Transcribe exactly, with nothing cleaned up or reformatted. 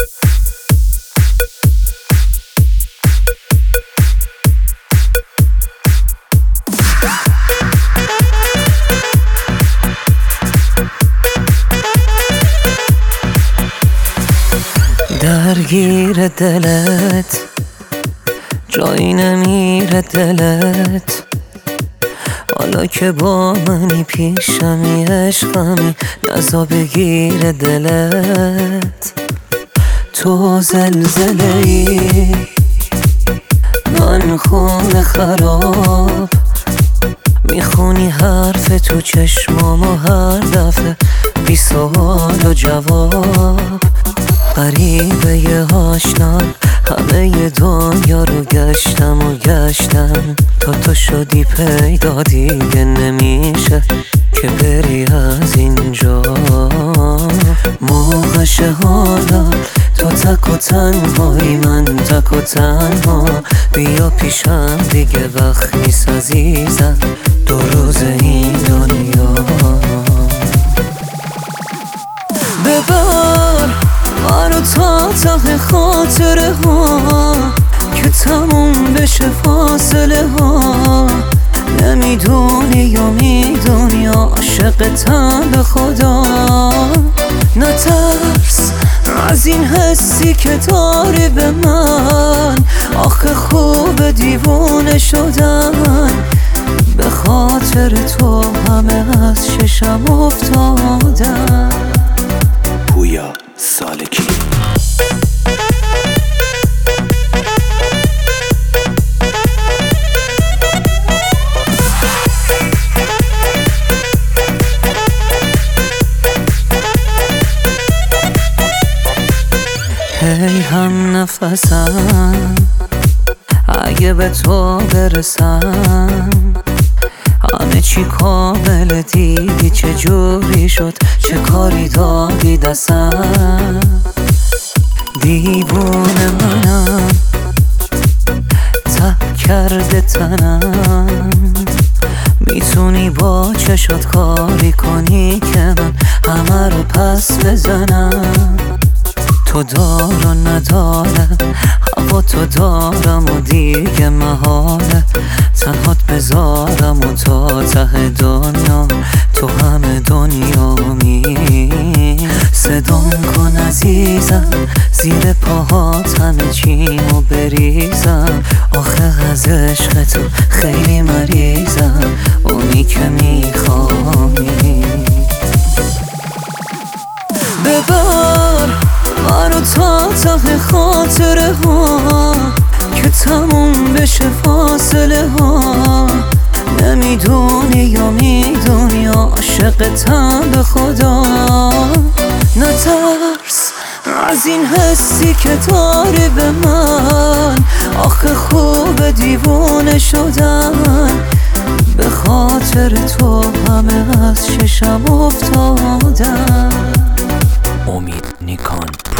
درگیر دلت جایی نمیره دلت، حالا که با منی پیشمی عشقمی نزا بگیر دلت. تو زلزله ای من خون خراب، میخونی حرف تو چشمامو هر دفعه بی سوال و جواب. غریبه یه آشنا همه ی دنیا رو گشتم و گشتم تا تو شدی پیدا، دیگه نمیشه که بری از اینجا. موقعشه حالا تو تک و تنهایی، من تک و تنها، بیا پیشم دیگه وقت نیست عزیزم، دو روز این دنیا. ببر منو تا ته خاطره ها که تموم بشه فاصله ها. نمیدونی یا میدونی عاشقتم به خدا. نترس از این حسی که داری به من، آخه خوب دیوونه شدن. به خاطر تو همه از چشم افتادن. پویا سالکی هی هم نفسم اگه به تو برسم، همه چی کامل دیدی چه جوری شد، چه کاری دادی دستم. دیوونه منم تب کرده تنم، میتونی با چشات کاری کنی که من همه رو پس بزنم. تو دار و ندارم هوا تو دارم و دیگه محاله تنهات بذارم و تا ته دنیا تو همه دنیامی. صدام کن عزیزم زیر پاهات همه چیمو بریزم، آخه از عشق تو خیلی مریضم، اونی که میخوانی. ببر منو تا ته خاطره ها که تموم بشه فاصله ها. نمیدونی یا میدونی عاشقتم به خدا. نترس از این حسی که داری به من، آخه خوب دیوونه شدن. به خاطر تو همه از چشم افتادن. امید نیکان.